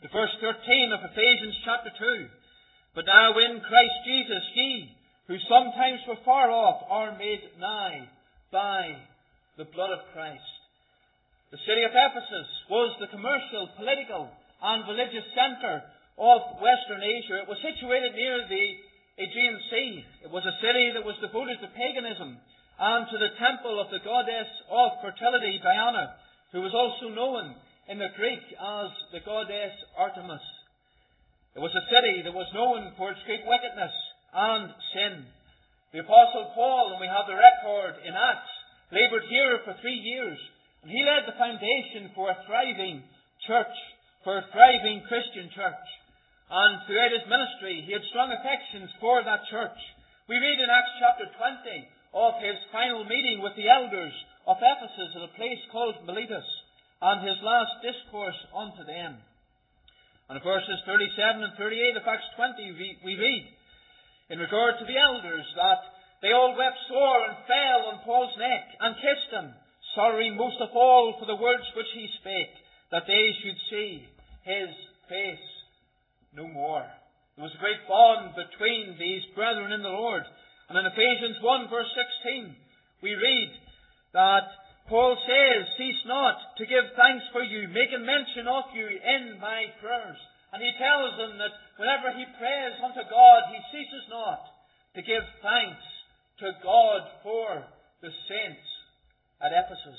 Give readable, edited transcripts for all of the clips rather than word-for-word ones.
The verse 13 of Ephesians chapter 2. But now in Christ Jesus, ye, who sometimes were far off, are made nigh by the blood of Christ. The city of Ephesus was the commercial, political, and religious centre of Western Asia. It was situated near the Aegean Sea. It was a city that was devoted to paganism and to the temple of the goddess of fertility, Diana, who was also known in the Greek as the goddess Artemis. It was a city that was known for its great wickedness and sin. The Apostle Paul, and we have the record in Acts, laboured here for 3 years, and he laid the foundation for a thriving church, for a thriving Christian church. And throughout his ministry, he had strong affections for that church. We read in Acts chapter 20 of his final meeting with the elders of Ephesus at a place called Miletus, and his last discourse unto them. And in verses 37 and 38 of Acts 20, we read, in regard to the elders, that they all wept sore and fell on Paul's neck and kissed him, sorrowing most of all for the words which he spake, that they should see his face no more. There was a great bond between these brethren in the Lord. And in Ephesians 1 verse 16, we read that Paul says, cease not to give thanks for you, making mention of you in my prayers. And he tells them that whenever he prays unto God, he ceases not to give thanks to God for the saints at Ephesus.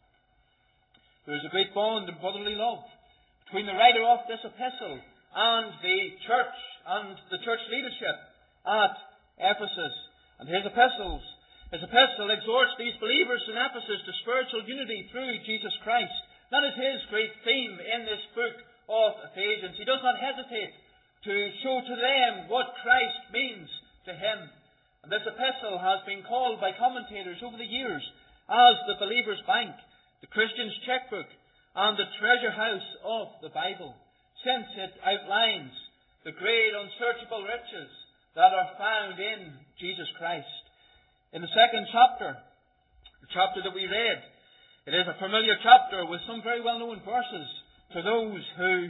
There is a great bond of brotherly love between the writer of this epistle and the church leadership at Ephesus. And his epistle exhorts these believers in Ephesus to spiritual unity through Jesus Christ. That is his great theme in this book of Ephesians. He does not hesitate to show to them what Christ means to him. And this epistle has been called by commentators over the years as the believer's bank, the Christian's checkbook, and the treasure house of the Bible, since it outlines the great unsearchable riches that are found in Jesus Christ. In the second chapter, the chapter that we read, it is a familiar chapter with some very well-known verses to those who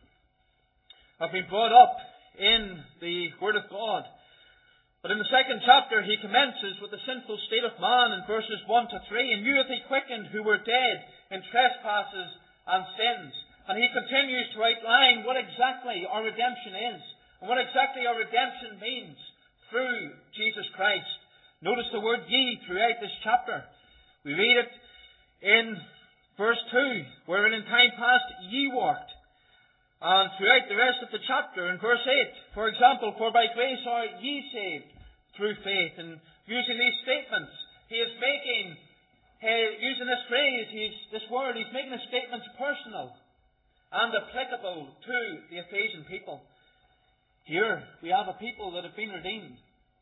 have been brought up in the Word of God. But in the second chapter, he commences with the sinful state of man in verses 1 to 3. And you hath he quickened who were dead in trespasses and sins. And he continues to outline what exactly our redemption is, and what exactly our redemption means through Jesus Christ. Notice the word ye throughout this chapter. We read it in verse 2, wherein in time past ye walked. And throughout the rest of the chapter, in verse 8, for example, for by grace are ye saved through faith. And using these statements, he is making, using this phrase, this word, he's making the statements personal and applicable to the Ephesian people. Here we have a people that have been redeemed.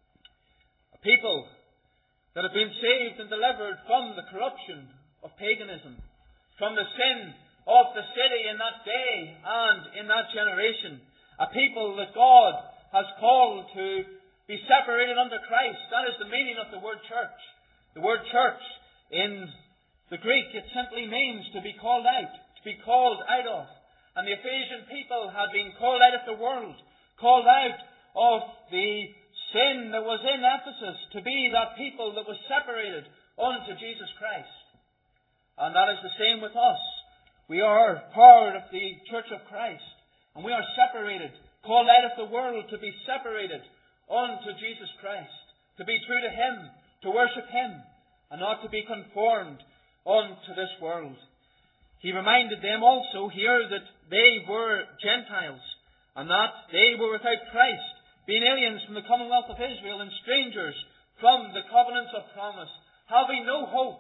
A people that have been saved and delivered from the corruption of paganism, from the sin of the city in that day and in that generation. A people that God has called to be separated under Christ. That is the meaning of the word church. The word church in the Greek, it simply means to be called out, to be called out of. And the Ephesian people had been called out of the world, called out of the sin that was in Ephesus, to be that people that was separated unto Jesus Christ. And that is the same with us. We are part of the Church of Christ, and we are separated, called out of the world to be separated unto Jesus Christ, to be true to Him, to worship Him, and not to be conformed unto this world. He reminded them also here that they were Gentiles, and that they were without Christ, being aliens from the commonwealth of Israel and strangers from the covenants of promise, having no hope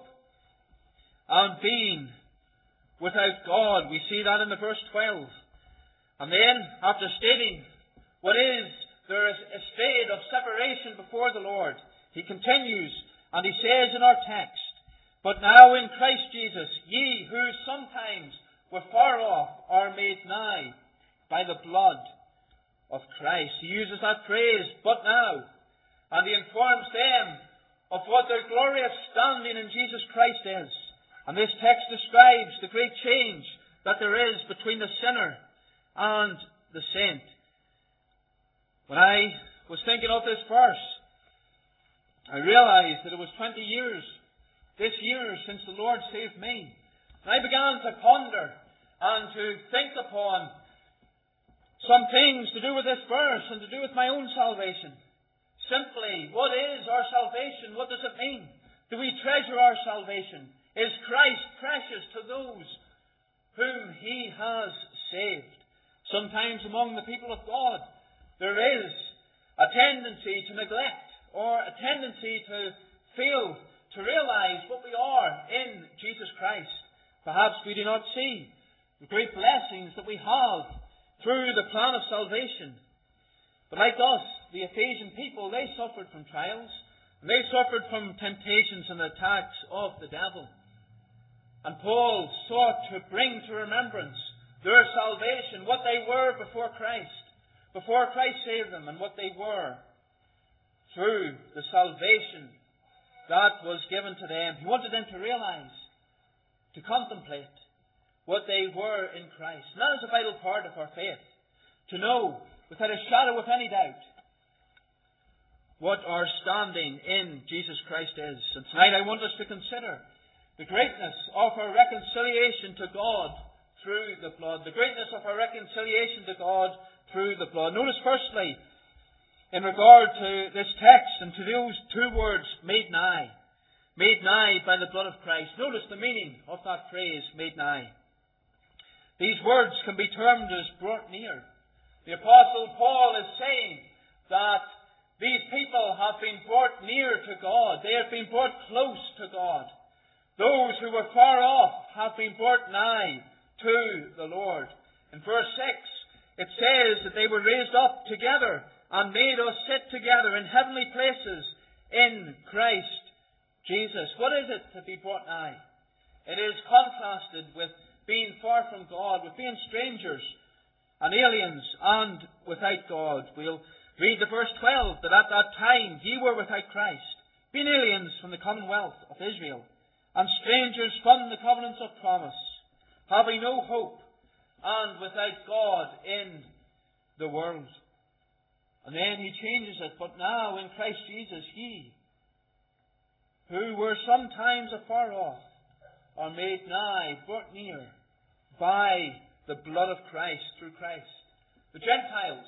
and being without God. We see that in the verse 12. And then, after stating what is their estate of separation before the Lord, he continues and he says in our text, but now in Christ Jesus, ye who sometimes were far off are made nigh by the blood of Christ. He uses that phrase, but now, and he informs them of what their glorious standing in Jesus Christ is. And this text describes the great change that there is between the sinner and the saint. When I was thinking of this verse, I realized that it was 20 years this year since the Lord saved me. And I began to ponder and to think upon some things to do with this verse and to do with my own salvation. Simply, what is our salvation? What does it mean? Do we treasure our salvation? Is Christ precious to those whom He has saved? Sometimes among the people of God, there is a tendency to neglect or a tendency to fail to realize what we are in Jesus Christ. Perhaps we do not see the great blessings that we have through the plan of salvation. But like us, the Ephesian people, they suffered from trials. And they suffered from temptations and attacks of the devil. And Paul sought to bring to remembrance their salvation, what they were before Christ saved them, and what they were through the salvation that was given to them. He wanted them to realize, to contemplate what they were in Christ. And that is a vital part of our faith. To know, without a shadow of any doubt, what our standing in Jesus Christ is. And tonight I want us to consider the greatness of our reconciliation to God through the blood. The greatness of our reconciliation to God through the blood. Notice firstly, in regard to this text and to those two words, made nigh. Made nigh by the blood of Christ. Notice the meaning of that phrase, made nigh. These words can be termed as brought near. The Apostle Paul is saying that these people have been brought near to God. They have been brought close to God. Those who were far off have been brought nigh to the Lord. In verse 6, it says that they were raised up together and made us sit together in heavenly places in Christ Jesus. What is it to be brought nigh? It is contrasted with being far from God, with being strangers and aliens and without God. We'll read the verse 12, that at that time ye were without Christ, being aliens from the commonwealth of Israel, and strangers from the covenants of promise, having no hope, and without God in the world. And then he changes it, but now in Christ Jesus ye, who were sometimes afar off, are made nigh, brought near, by the blood of Christ, through Christ. The Gentiles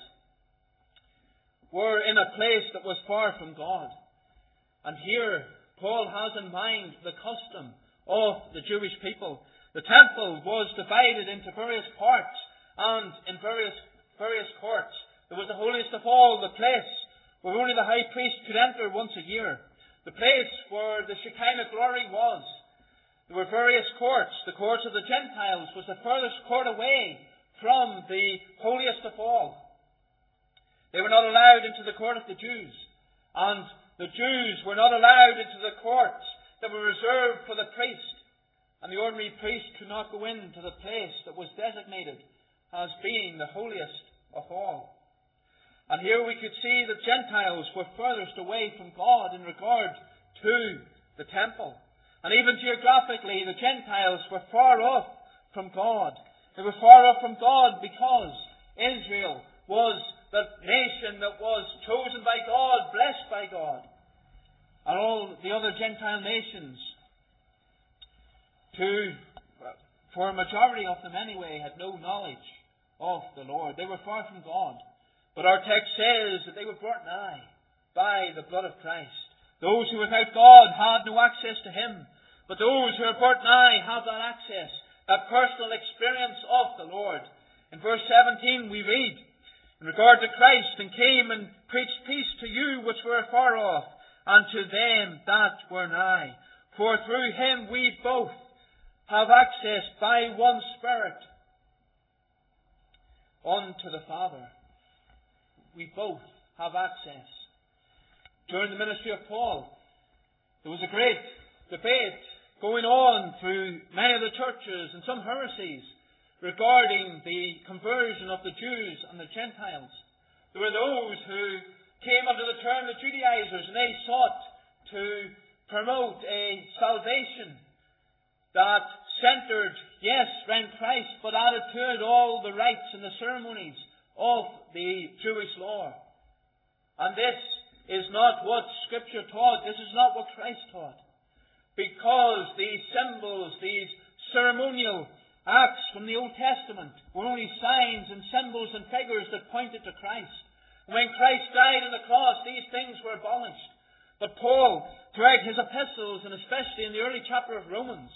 were in a place that was far from God. And here, Paul has in mind the custom of the Jewish people. The temple was divided into various parts, and in various courts. There was the holiest of all, the place where only the high priest could enter once a year. The place where the Shekinah glory was. There were various courts. The courts of the Gentiles was the furthest court away from the holiest of all. They were not allowed into the court of the Jews. And the Jews were not allowed into the courts that were reserved for the priest. And the ordinary priest could not go into the place that was designated as being the holiest of all. And here we could see that Gentiles were furthest away from God in regard to the temple. And even geographically, the Gentiles were far off from God. They were far off from God because Israel was the nation that was chosen by God, blessed by God. And all the other Gentile nations, for a majority of them anyway, had no knowledge of the Lord. They were far from God. But our text says that they were brought nigh by the blood of Christ. Those who without God had no access to Him. But those who are brought nigh have that access, that personal experience of the Lord. In verse 17 we read, in regard to Christ, and came and preached peace to you which were afar off, and to them that were nigh. For through Him we both have access by one Spirit unto the Father. We both have access. During the ministry of Paul, there was a great debate going on through many of the churches and some heresies regarding the conversion of the Jews and the Gentiles. There were those who came under the term the Judaizers, and they sought to promote a salvation that centered, Yes, rent Christ, but added to it all the rites and the ceremonies of the Jewish law. And this is not what Scripture taught. This is not what Christ taught. Because these symbols, these ceremonial acts from the Old Testament were only signs and symbols and figures that pointed to Christ. When Christ died on the cross, these things were abolished. But Paul, throughout his epistles, and especially in the early chapter of Romans,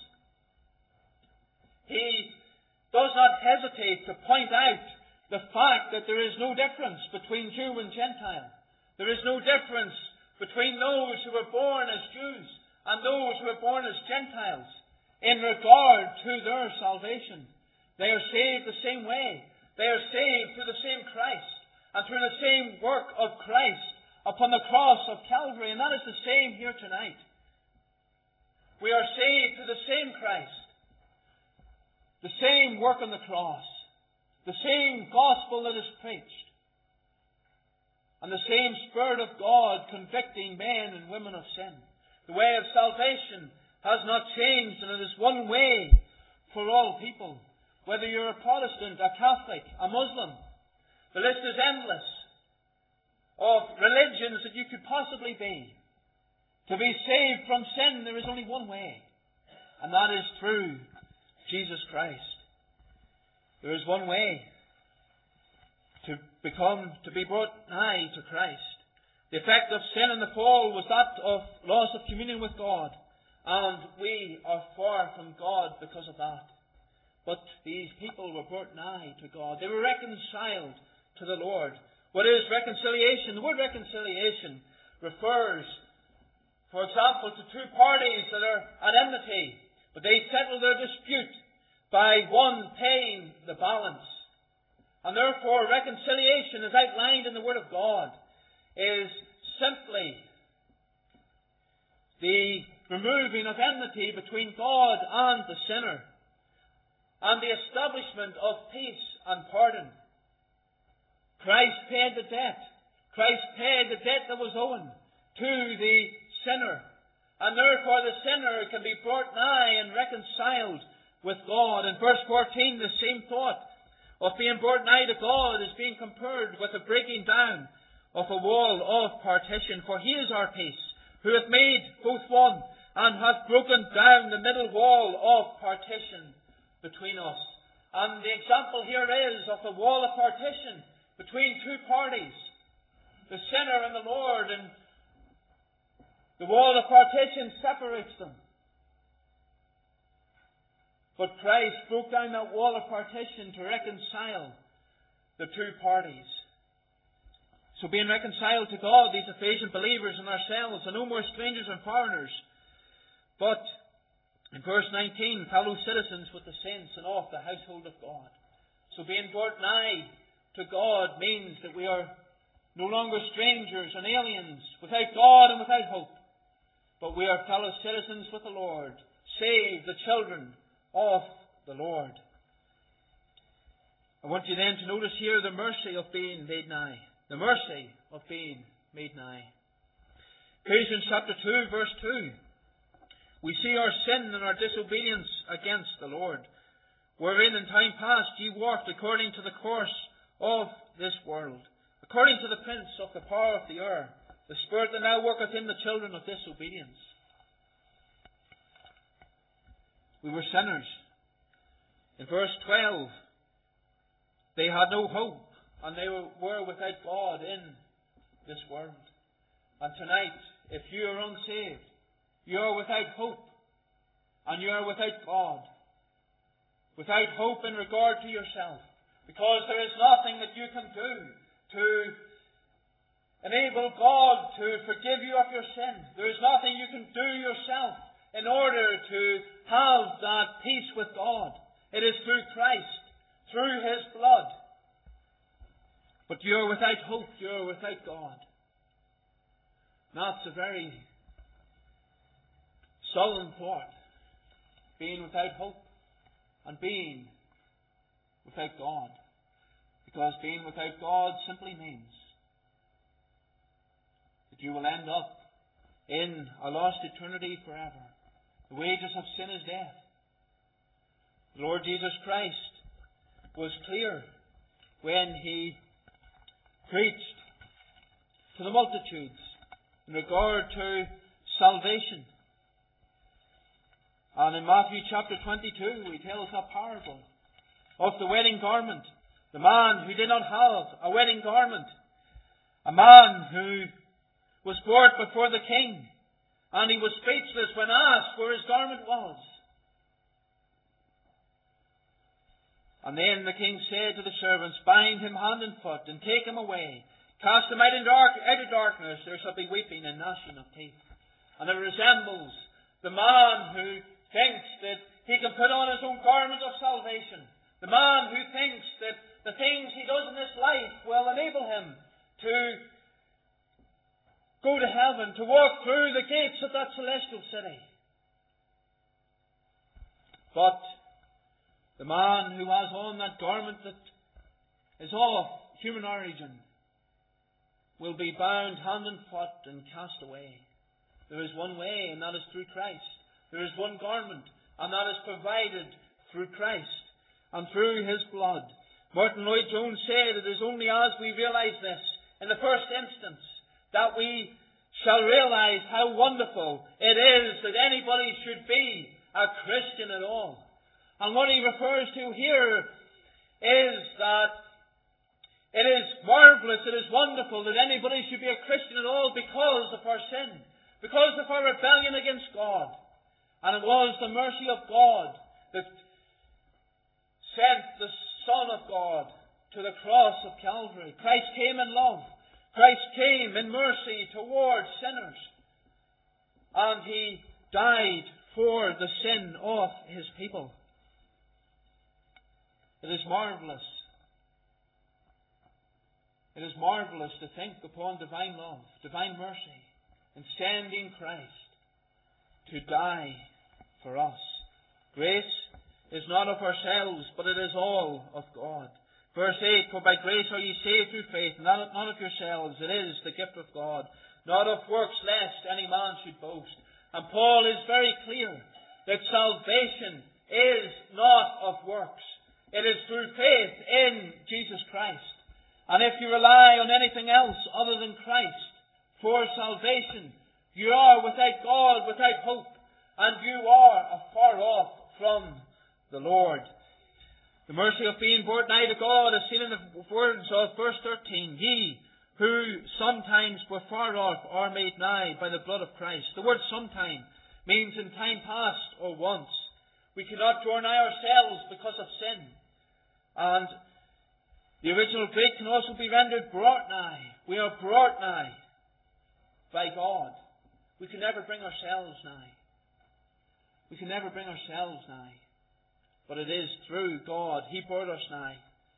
he does not hesitate to point out the fact that there is no difference between Jew and Gentile. There is no difference between those who were born as Jews and those who were born as Gentiles in regard to their salvation. They are saved the same way. They are saved through the same Christ and through the same work of Christ upon the cross of Calvary. And that is the same here tonight. We are saved through the same Christ, the same work on the cross, the same gospel that is preached, and the same Spirit of God convicting men and women of sin. The way of salvation has not changed, and it is one way for all people. Whether you're a Protestant, a Catholic, a Muslim, the list is endless of religions that you could possibly be. To be saved from sin, there is only one way, and that is through Jesus Christ. There is one way to be brought nigh to Christ. The effect of sin and the fall was that of loss of communion with God. And we are far from God because of that. But these people were brought nigh to God. They were reconciled to the Lord. What is reconciliation? The word reconciliation refers, for example, to two parties that are at enmity, but they settle their dispute by one paying the balance. And therefore, reconciliation, as outlined in the Word of God, is simply the removing of enmity between God and the sinner, and the establishment of peace and pardon. Christ paid the debt. Christ paid the debt that was owing to the sinner. And therefore the sinner can be brought nigh and reconciled with God. In verse 14, the same thought of being brought nigh to God is being compared with the breaking down of a wall of partition. For He is our peace, who hath made both one, and hath broken down the middle wall of partition between us. And the example here is of the wall of partition between two parties, the sinner and the Lord, and the wall of partition separates them. But Christ broke down that wall of partition to reconcile the two parties. So being reconciled to God, these Ephesian believers and ourselves are no more strangers and foreigners, but, in verse 19, fellow citizens with the saints and of the household of God. So being brought nigh to God means that we are no longer strangers and aliens, without God and without hope, but we are fellow citizens with the Lord, saved, the children of the Lord. I want you then to notice here the mercy of being made nigh. The mercy of being made nigh. Ephesians chapter 2, verse 2. We see our sin and our disobedience against the Lord, wherein in time past ye walked according to the course of this world, according to the prince of the power of the air, the spirit that now worketh in the children of disobedience. We were sinners. In verse 12, they had no hope, and they were without God in this world. And tonight, if you are unsaved, you are without hope, and you are without God. Without hope in regard to yourself, because there is nothing that you can do to enable God to forgive you of your sin. There is nothing you can do yourself in order to have that peace with God. It is through Christ, through His blood. But you are without hope, you are without God. That's a very solemn thought. Being without hope and being without God. Because being without God simply means that you will end up in a lost eternity forever. The wages of sin is death. The Lord Jesus Christ was clear when He preached to the multitudes in regard to salvation. And in Matthew chapter 22, He tells a parable of the wedding garment. The man who did not have a wedding garment. A man who was brought before the king, and he was speechless when asked where his garment was. And then the king said to the servants, "Bind him hand and foot, and take him away. Cast him out in outer darkness. There shall be weeping and gnashing of teeth." And it resembles the man who thinks that he can put on his own garment of salvation. The man who thinks that the things he does in this life will enable him to go to heaven, to walk through the gates of that celestial city. But the man who has on that garment that is of human origin will be bound hand and foot and cast away. There is one way, and that is through Christ. There is one garment, and that is provided through Christ and through His blood. Martin Lloyd-Jones said, "It is only as we realize this in the first instance that we shall realize how wonderful it is that anybody should be a Christian at all." And what he refers to here is that it is marvelous, it is wonderful that anybody should be a Christian at all because of our sin, because of our rebellion against God. And it was the mercy of God that sent the Son of God to the cross of Calvary. Christ came in love. Christ came in mercy towards sinners. And He died for the sin of His people. It is marvelous. It is marvelous to think upon divine love, divine mercy, in sending Christ to die for us. Grace is not of ourselves, but it is all of God. Verse 8, "For by grace are ye saved through faith, not of yourselves. It is the gift of God, not of works, lest any man should boast." And Paul is very clear that salvation is not of works. It is through faith in Jesus Christ. And if you rely on anything else other than Christ for salvation, you are without God, without hope, and you are afar off from the Lord. The mercy of being brought nigh to God is seen in the words of verse 13. "Ye who sometimes were far off are made nigh by the blood of Christ." The word "sometime" means in time past or once. We cannot draw nigh ourselves because of sin. And the original Greek can also be rendered "brought nigh." We are brought nigh by God. We can never bring ourselves nigh. We can never bring ourselves nigh. But it is through God. He brought us nigh.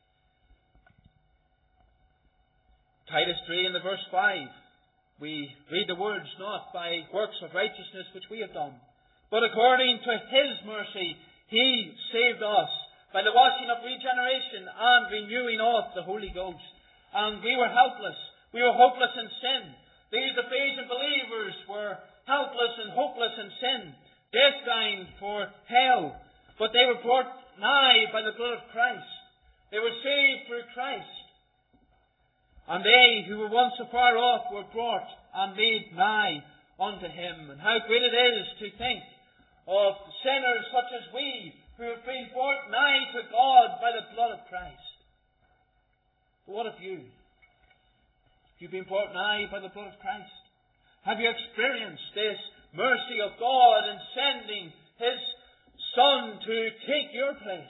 Titus 3 in the verse 5. We read the words, "Not by works of righteousness which we have done, but according to His mercy He saved us by the washing of regeneration and renewing of the Holy Ghost." And we were helpless. We were hopeless in sin. These Ephesian believers were helpless and hopeless in sin, destined for hell. But they were brought nigh by the blood of Christ. They were saved through Christ. And they who were once afar off were brought and made nigh unto Him. And how great it is to think of sinners such as we, who have been brought nigh to God by the blood of Christ. But what of you? Have you been brought nigh by the blood of Christ? Have you experienced this mercy of God in sending His Son to take your place?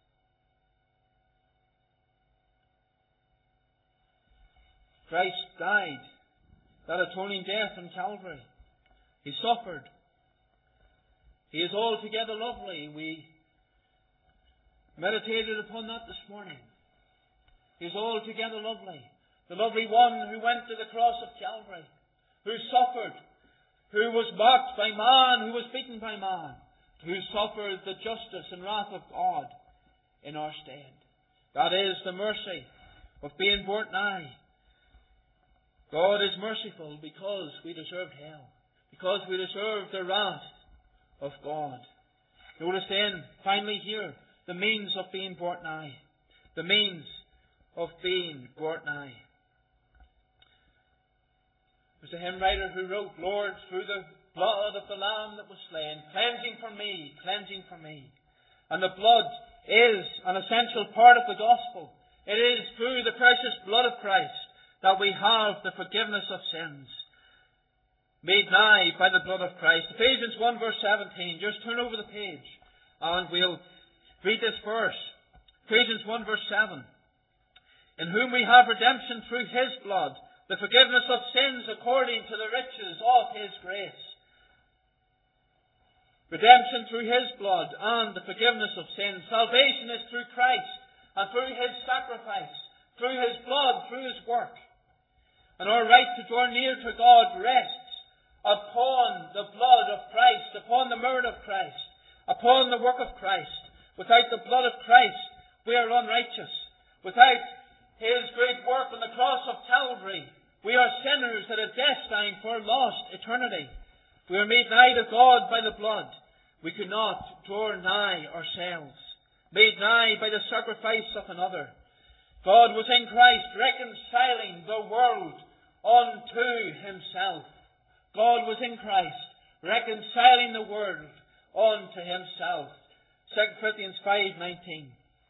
Christ died that atoning death on Calvary. He suffered. He is altogether lovely. We meditated upon that this morning. He is altogether lovely. The lovely one who went to the cross of Calvary, who suffered, who was mocked by man, who was beaten by man, who suffered the justice and wrath of God in our stead. That is the mercy of being brought nigh. God is merciful because we deserved hell, because we deserved the wrath of God. Notice then, finally here, the means of being brought nigh. The means of being brought nigh. There's a hymn writer who wrote, Lord, through the blood of the Lamb that was slain, cleansing for me, cleansing for me. And the blood is an essential part of the gospel. It is through the precious blood of Christ that we have the forgiveness of sins, made nigh by the blood of Christ. Ephesians 1 verse 17. Just turn over the page and we'll read this verse. Ephesians 1 verse 7. In whom we have redemption through His blood, the forgiveness of sins according to the riches of His grace. Redemption through His blood and the forgiveness of sins. Salvation is through Christ and through His sacrifice, through His blood, through His work. And our right to draw near to God rests upon the blood of Christ, upon the merit of Christ, upon the work of Christ. Without the blood of Christ, we are unrighteous. Without His great work on the cross of Calvary, we are sinners that are destined for lost eternity. We are made nigh to God by the blood. We could not draw nigh ourselves. Made nigh by the sacrifice of another. God was in Christ reconciling the world unto Himself. God was in Christ reconciling the world unto Himself. 2 Corinthians 5:19.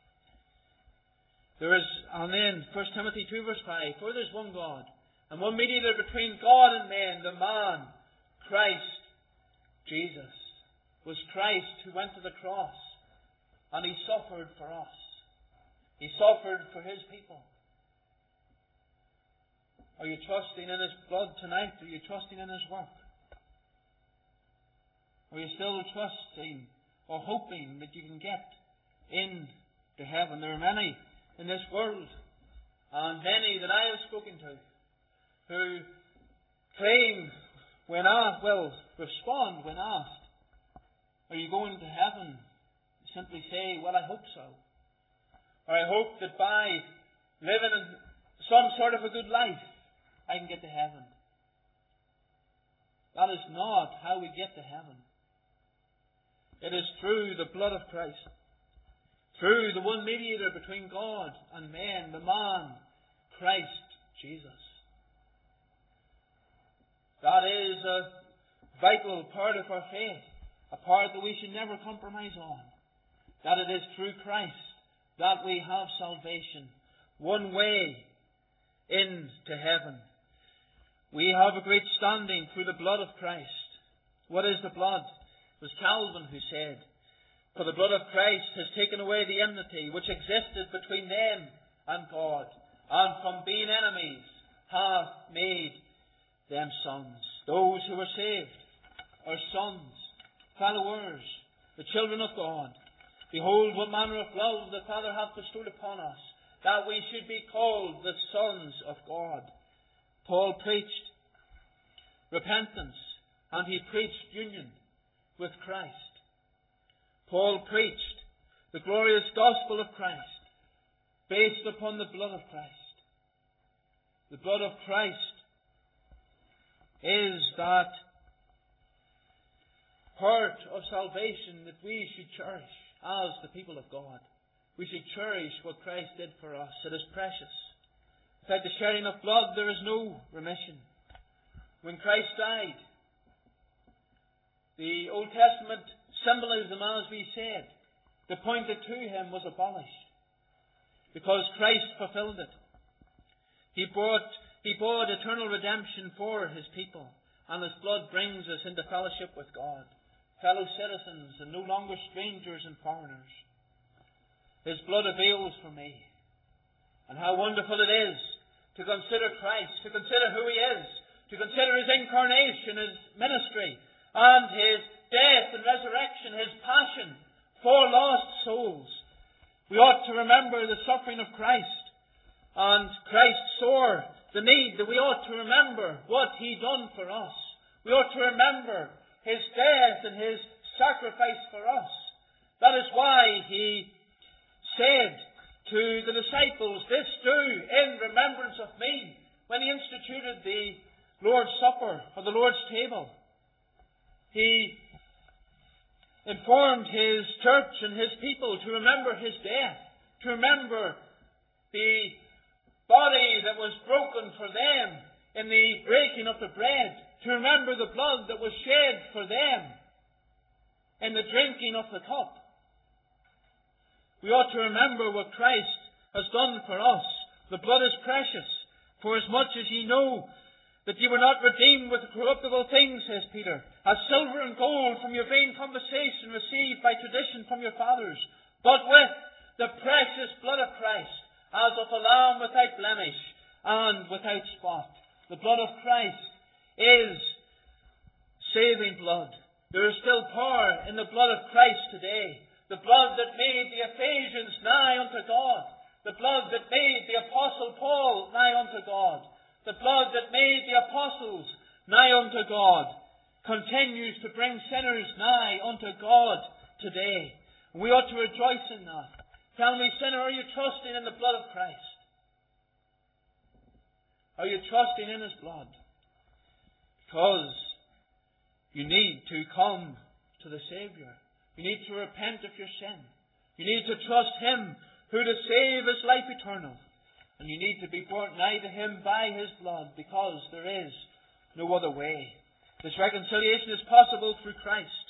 There is, and then 1 Timothy 2 verse 5, for there is one God, and one mediator between God and men, the man, Christ Jesus. It was Christ who went to the cross, and He suffered for us. He suffered for His people. Are you trusting in His blood tonight? Are you trusting in His work? Are you still trusting or hoping that you can get into heaven? There are many in this world, and many that I have spoken to, who claim when asked, respond when asked, are you going to heaven? Simply say, well, I hope so. Or I hope that by living in some sort of a good life, I can get to heaven. That is not how we get to heaven. It is through the blood of Christ. Through the one mediator between God and men, the man, Christ Jesus. That is a vital part of our faith. A part that we should never compromise on. That it is through Christ that we have salvation. One way into heaven. We have a great standing through the blood of Christ. What is the blood? It was Calvin who said, for the blood of Christ has taken away the enmity which existed between them and God, and from being enemies hath made them sons. Those who are saved are sons, followers, the children of God. Behold, what manner of love the Father hath bestowed upon us, that we should be called the sons of God. Paul preached repentance, and he preached union with Christ. Paul preached the glorious gospel of Christ, based upon the blood of Christ. The blood of Christ is that part of salvation that we should cherish as the people of God. We should cherish what Christ did for us. It is precious. Without the shedding of blood, there is no remission. When Christ died, the Old Testament symbolism, as we said, that pointed to Him was abolished, because Christ fulfilled it. He bought eternal redemption for His people, and His blood brings us into fellowship with God, fellow citizens, and no longer strangers and foreigners. His blood avails for me. And how wonderful it is to consider Christ, to consider who He is, to consider His incarnation, His ministry, and His death and resurrection, His passion for lost souls. We ought to remember the suffering of Christ, and Christ saw the need that we ought to remember what He done for us. We ought to remember His death and His sacrifice for us. That is why He said to the disciples, this do in remembrance of me, when He instituted the Lord's Supper, or the Lord's table. He informed His church and His people to remember His death, to remember the body that was broken for them in the breaking of the bread, to remember the blood that was shed for them in the drinking of the cup. We ought to remember what Christ has done for us. The blood is precious, for as much as ye know that ye were not redeemed with corruptible things, says Peter, as silver and gold from your vain conversation received by tradition from your fathers, but with the precious blood of Christ, as of a lamb without blemish and without spot. The blood of Christ is saving blood. There is still power in the blood of Christ today. The blood that made the Ephesians nigh unto God. The blood that made the Apostle Paul nigh unto God. The blood that made the apostles nigh unto God continues to bring sinners nigh unto God today. We ought to rejoice in that. Tell me, sinner, are you trusting in the blood of Christ? Are you trusting in His blood? Because you need to come to the Saviour. You need to repent of your sin. You need to trust Him who to save is life eternal. And you need to be brought nigh to Him by His blood, because there is no other way. This reconciliation is possible through Christ.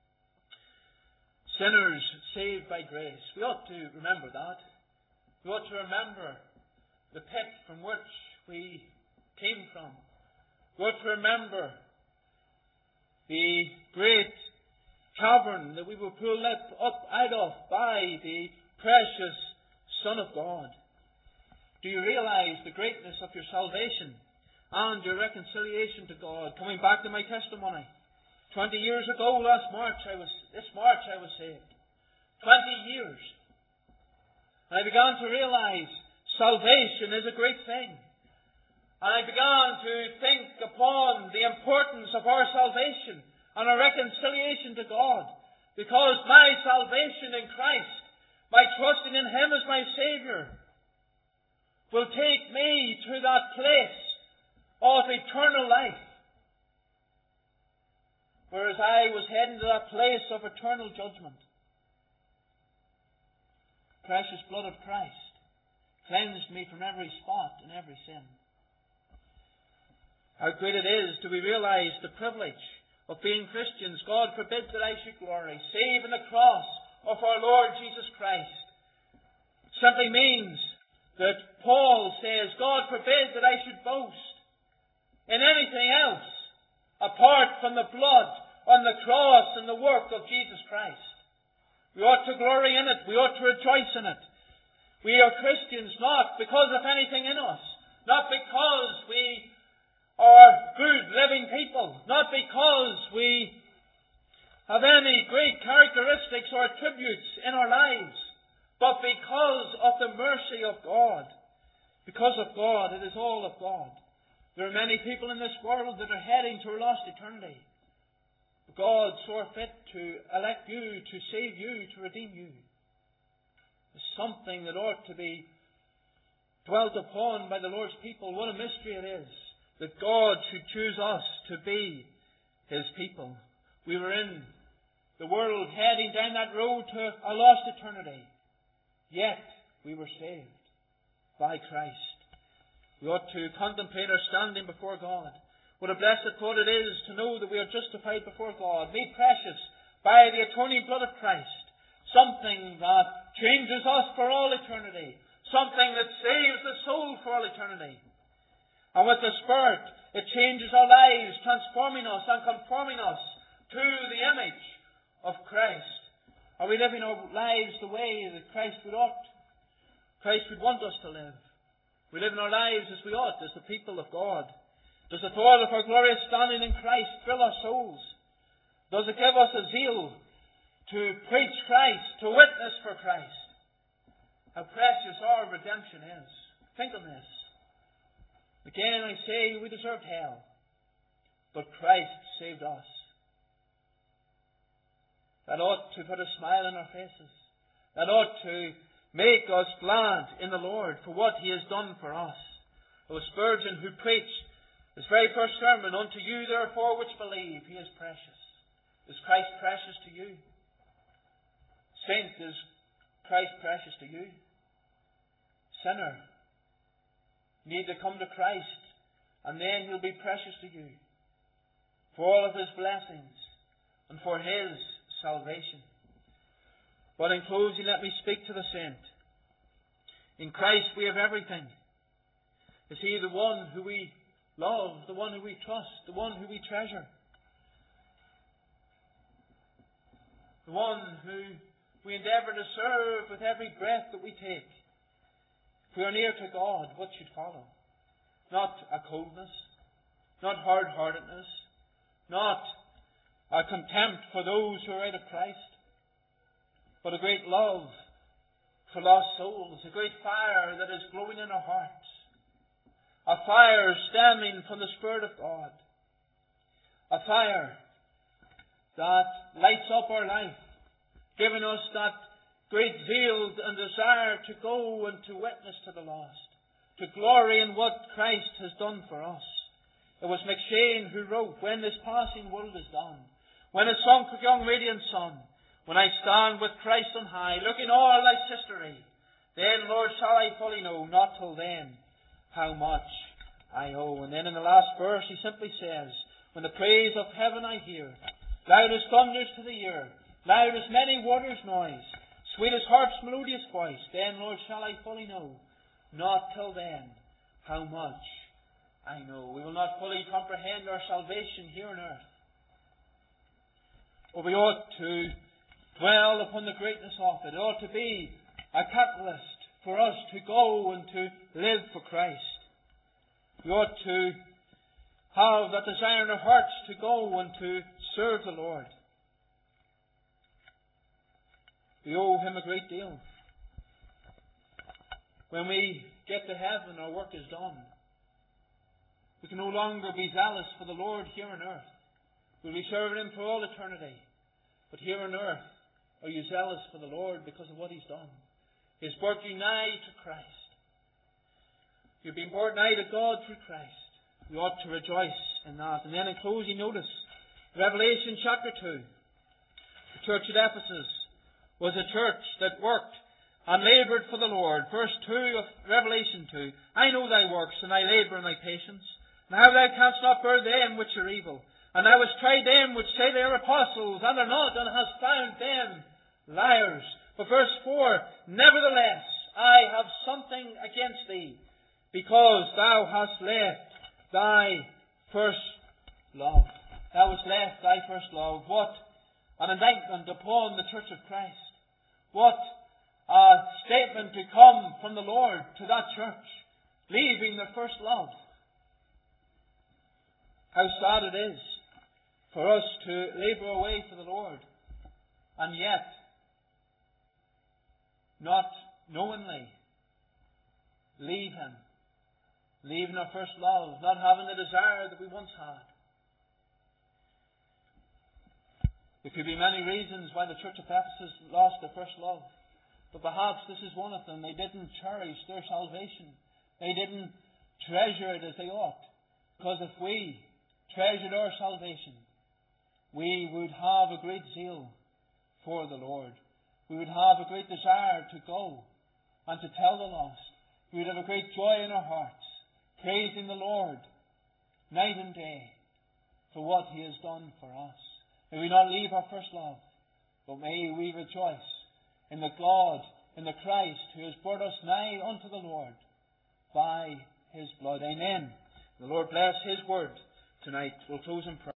Sinners saved by grace. We ought to remember that. We ought to remember the pit from which we came from. We ought to remember the great cavern that we were pulled up out of by the precious Son of God. Do you realize the greatness of your salvation and your reconciliation to God? Coming back to my testimony, 20 years ago, this March I was saved. 20 years. And I began to realize salvation is a great thing. And I began to think upon the importance of our salvation and our reconciliation to God. Because my salvation in Christ, my trusting in Him as my Saviour, will take me to that place of eternal life. Whereas I was heading to that place of eternal judgment. Precious blood of Christ cleansed me from every spot and every sin. How great it is do we realize the privilege of being Christians. God forbid that I should glory, save in the cross of our Lord Jesus Christ. Simply means that Paul says, God forbid that I should boast in anything else apart from the blood on the cross and the work of Jesus Christ. We ought to glory in it. We ought to rejoice in it. We are Christians not because of anything in us, not because we are good living people, not because we have any great characteristics or attributes in our lives, but because of the mercy of God. Because of God, it is all of God. There are many people in this world that are heading to a lost eternity. God saw fit to elect you, to save you, to redeem you. It's something that ought to be dwelt upon by the Lord's people. What a mystery it is that God should choose us to be His people. We were in the world heading down that road to a lost eternity. Yet we were saved by Christ. We ought to contemplate our standing before God. What a blessed thought it is to know that we are justified before God, made precious by the atoning blood of Christ. Something that changes us for all eternity. Something that saves the soul for all eternity. And with the Spirit, it changes our lives, transforming us and conforming us to the image of Christ. Are we living our lives the way that Christ would want us to live? We live in our lives as we ought, as the people of God. Does the thought of our glorious standing in Christ fill our souls? Does it give us a zeal to preach Christ, to witness for Christ? How precious our redemption is. Think on this. Again I say, we deserved hell, but Christ saved us. That ought to put a smile on our faces. That ought to make us glad in the Lord for what He has done for us. It was Spurgeon who preached his very first sermon, unto you therefore which believe, He is precious. Is Christ precious to you? Saint, is Christ precious to you? Sinner, you need to come to Christ, and then He'll be precious to you for all of His blessings and for His salvation. But in closing, let me speak to the saint. In Christ we have everything. Is He the one who we love, the one who we trust, the one who we treasure? The one who we endeavour to serve with every breath that we take. If we are near to God, what should follow? Not a coldness, not hard-heartedness, not a contempt for those who are out of Christ, but a great love for lost souls, a great fire that is glowing in our hearts, a fire stemming from the Spirit of God, a fire that lights up our life, giving us that great zeal and desire to go and to witness to the lost, to glory in what Christ has done for us. It was McShane who wrote, "When this passing world is done, when is sunk with young radiant sun, when I stand with Christ on high, looking all life's history, then, Lord, shall I fully know, not till then, how much I owe." And then in the last verse he simply says, "When the praise of heaven I hear, loud as thunders to the ear, loud as many waters' noise, sweet as harp's melodious voice, then, Lord, shall I fully know, not till then, how much I know." We will not fully comprehend our salvation here on earth, but we ought to dwell upon the greatness of it. It ought to be a catalyst for us to go and to live for Christ. We ought to have that desire in our hearts to go and to serve the Lord. We owe Him a great deal. When we get to heaven, our work is done. We can no longer be zealous for the Lord here on earth. We'll be serving Him for all eternity. But here on earth, are you zealous for the Lord because of what He's done? He's brought you nigh to Christ. You've been brought nigh to God through Christ. We ought to rejoice in that. And then in closing, notice Revelation chapter 2. The church at Ephesus was a church that worked and laboured for the Lord. Verse 2 of Revelation 2. "I know thy works, and thy labour and thy patience, and how thou canst not bear them which are evil. And thou hast tried them which say they are apostles, and are not, and hast found them liars." But verse 4, "Nevertheless, I have something against thee, because thou hast left thy first love." Thou hast left thy first love. What an indictment upon the Church of Christ. What a statement to come from the Lord to that church, leaving their first love. How sad it is for us to labour away for the Lord, and yet not knowingly leave Him, leaving our first love, not having the desire that we once had. There could be many reasons why the church of Ephesus lost their first love, but perhaps this is one of them. They didn't cherish their salvation. They didn't treasure it as they ought. Because if we treasured our salvation, we would have a great zeal for the Lord. We would have a great desire to go and to tell the lost. We would have a great joy in our hearts, praising the Lord night and day for what He has done for us. May we not leave our first love, but may we rejoice in the God, in the Christ who has brought us nigh unto the Lord by His blood. Amen. The Lord bless His word tonight. We'll close in prayer.